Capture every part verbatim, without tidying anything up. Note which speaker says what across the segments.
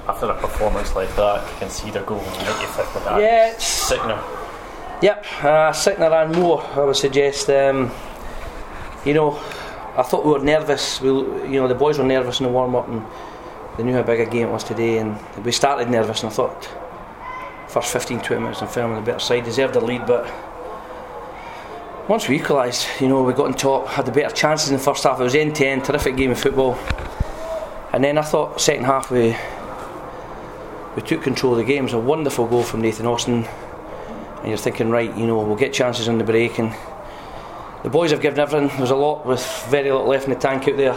Speaker 1: after a performance like that, to concede a goal in the ninety-fifth with that,
Speaker 2: yeah, it's
Speaker 1: sickener.
Speaker 2: Yep, uh, sickener and more, I would suggest. Um, you know, I thought we were nervous. We, you know, the boys were nervous in the warm-up, and they knew how big a game it was today. And we started nervous, and I thought, first fifteen, twenty minutes, Dunfermline the better side, deserved the lead. But once we equalised, you know, we got on top, had the better chances in the first half. It was end to end, terrific game of football. And then I thought, second half, we we took control of the game. It was a wonderful goal from Nathan Austin. And you're thinking, right, you know, we'll get chances on the break, and the boys have given everything. There was a lot with very little left in the tank out there,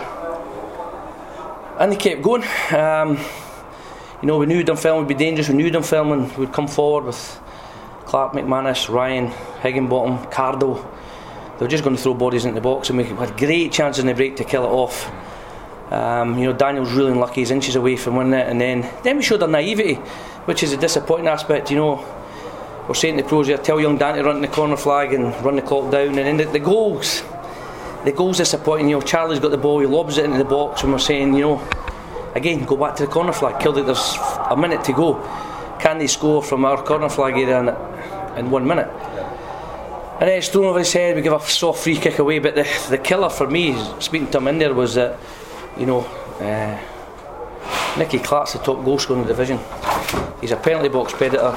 Speaker 2: and they kept going. Um, you know, we knew Dunfermline would be dangerous. We knew Dunfermline would come forward with Clark, McManus, Ryan, Higginbottom, Cardle. They were just going to throw bodies into the box, and we had great chances in the break to kill it off. Um, you know, Daniel's really unlucky. He's inches away from winning it, and then then we showed our naivety, which is a disappointing aspect. You know, we're saying to the pros here, tell young Dan to run the corner flag and run the clock down, and then the, the goals the goals disappointing. You know, Charlie's got the ball, he lobs it into the box, and we're saying, you know, again, go back to the corner flag, killed it, there's a minute to go. Can they score from our corner flag area in, in one minute? And then it's thrown over his head, we give a soft free kick away. But the, the killer for me, speaking to him in there, was that, you know, uh, Nicky Clark's the top goal scorer in the division. He's a penalty box predator,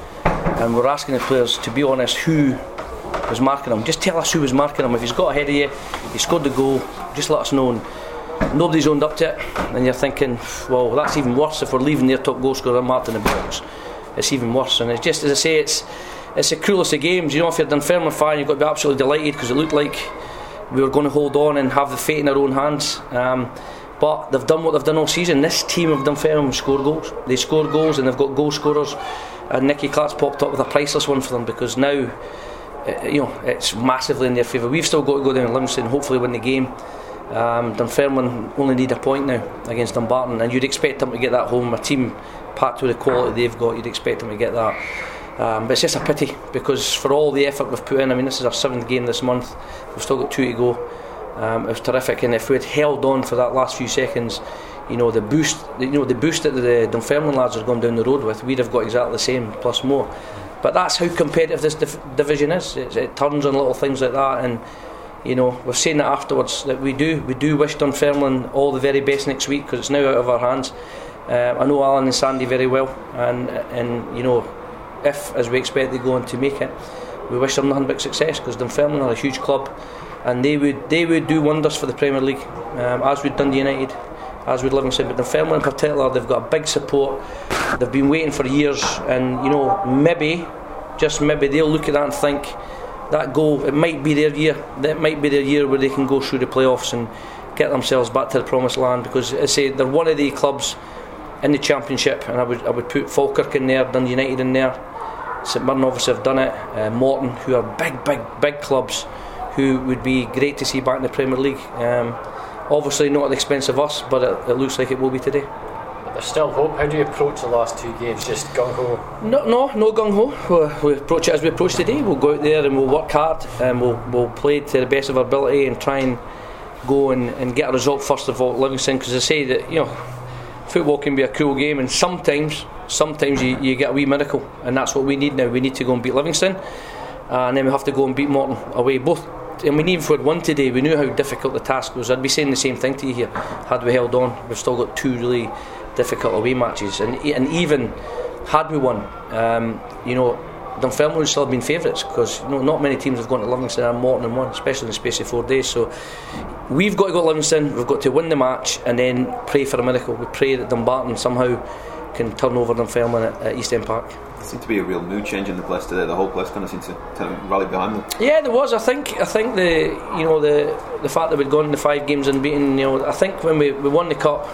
Speaker 2: and we're asking the players, to be honest, who was marking him. Just tell us who was marking him. If he's got ahead of you, he scored the goal, just let us know. And nobody's owned up to it, and you're thinking, well, that's even worse. If we're leaving their top goal scorer marked in the box, it's even worse. And it's just, as I say, it's it's the cruelest of games. You know, if you're a Dunfermline fan, you've got to be absolutely delighted, because it looked like we were going to hold on and have the fate in our own hands. Um, but they've done what they've done all season. This team of Dunfermline score goals. They score goals, and they've got goal scorers. And Nicky Clark's popped up with a priceless one for them, because now, uh, you know, it's massively in their favour. We've still got to go down to Livingston and hopefully win the game. Um, Dunfermline only need a point now against Dumbarton, and you'd expect them to get that home. A team packed with the quality they've got, you'd expect them to get that. Um, but it's just a pity, because for all the effort we've put in, I mean, this is our seventh game this month, we've still got two to go. Um, it was terrific, and if we had held on for that last few seconds, you know, the boost, you know, the boost that the Dunfermline lads are going down the road with, we'd have got exactly the same plus more. But that's how competitive this div- division is. It, it turns on little things like that, and you know, we're saying that afterwards, that we do we do wish Dunfermline all the very best next week, because it's now out of our hands. Uh, I know Alan and Sandy very well, and and you know, if, as we expect, they go on to make it, we wish them nothing but success, because Dunfermline are a huge club, and they would they would do wonders for the Premier League, um, as would Dundee United, as would Livingston. But Dunfermline in particular, they've got a big support. They've been waiting for years, and you know, maybe, just maybe, they'll look at that and think, that goal, it might be their year. That might be their year where they can go through the playoffs and get themselves back to the promised land. Because I say they're one of the clubs in the Championship, and I would I would put Falkirk in there, Dundee United in there. St Mirren obviously have done it. Uh, Morton, who are big, big, big clubs, who would be great to see back in the Premier League. Um, obviously not at the expense of us, but it, it looks like it will be today.
Speaker 1: But there's still hope. How do you approach the last two games? Just gung ho?
Speaker 2: No, no, no gung ho. We, we approach it as we approach today. We'll go out there and we'll work hard, and we'll we'll play to the best of our ability and try and go and, and get a result first of all at Livingston. Because I say that, you know, football can be a cruel game, and sometimes sometimes you, you get a wee miracle, and that's what we need now. We need to go and beat Livingston, uh, and then we have to go and beat Morton away. Both, I mean, even if we had won today, we knew how difficult the task was. I'd be saying the same thing to you here. Had we held on, we've still got two really difficult away matches, and and even had we won, um, you know, Dunfermline would still have been favourites, because you know, not many teams have gone to Livingston and Morton and won, especially in the space of four days. So we've got to go to Livingston, we've got to win the match, and then pray for a miracle. We pray that Dumbarton somehow can turn over Dunfermline at, at East End Park.
Speaker 3: There seemed to be a real mood change in the place today. The whole place kind of seemed to, to rally behind them.
Speaker 2: Yeah, there was. I think. I think the you know the the fact that we'd gone the five games unbeaten. You know, I think when we, we won the cup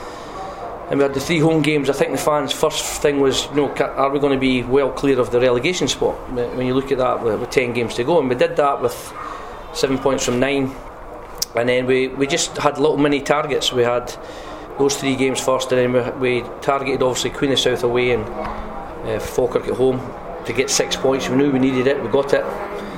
Speaker 2: and we had the three home games, I think the fans' first thing was, you know, are we going to be well clear of the relegation spot? When you look at that, with, with ten games to go, and we did that with seven points from nine, and then we, we just had little mini targets. We had those three games first, and then we, we targeted obviously Queen of South away and uh, Falkirk at home to get six points. We knew we needed it, we got it.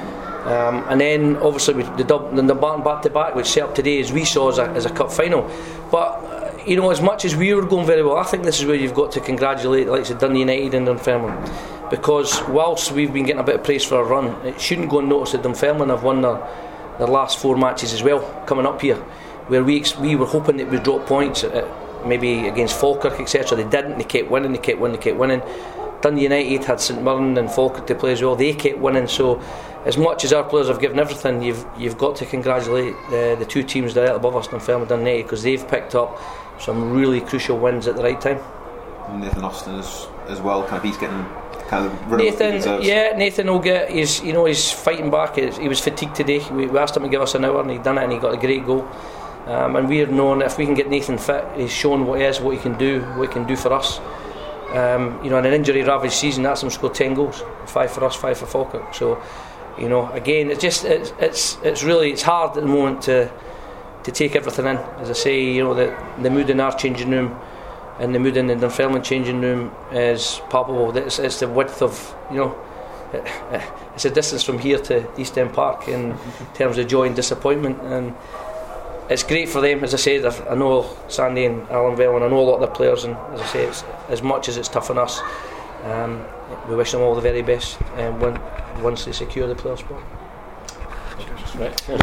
Speaker 2: Um, and then obviously we, the, the Dumbarton back to back, which set up today, as we saw, as a, as a cup final. But you know, as much as we were going very well, I think this is where you've got to congratulate the likes of Dundee United and Dunfermline, because whilst we've been getting a bit of praise for our run, it shouldn't go unnoticed that Dunfermline have won their, their last four matches as well, coming up here, where we we were hoping that we'd drop points, at, maybe against Falkirk, et cetera. They didn't. They kept winning. They kept winning. They kept winning. Dundee United had St Mirren and Falkirk to play as well. They kept winning. So, as much as our players have given everything, you've you've got to congratulate the, the two teams directly above us, Dunfermline and Dundee United, because they've picked up some really crucial wins at the right time.
Speaker 3: Nathan Austin as as well. Kind of he's getting kind of
Speaker 2: Nathan. Yeah, Nathan will get. He's you know he's fighting back. He was fatigued today. We, we asked him to give us an hour, and he done it, and he got a great goal. Um, and we're known if we can get Nathan fit, he's shown what he is, what he can do, what he can do for us. Um, you know, in an injury-ravaged season, that's him scored ten goals, five for us, five for Falkirk. So, you know, again, it's just it's it's it's really it's hard at the moment to to take everything in. As I say, you know, the the mood in our changing room and the mood in the Dunfermline changing room is palpable. It's, it's the width of, you know, it, it's a distance from here to East End Park in terms of joy and disappointment. And it's great for them, as I said. I know Sandy and Alan Bell, and I know a lot of the players, and as I say, it's, as much as it's tough on us, um, we wish them all the very best um, when, once they secure the player spot.
Speaker 1: Right.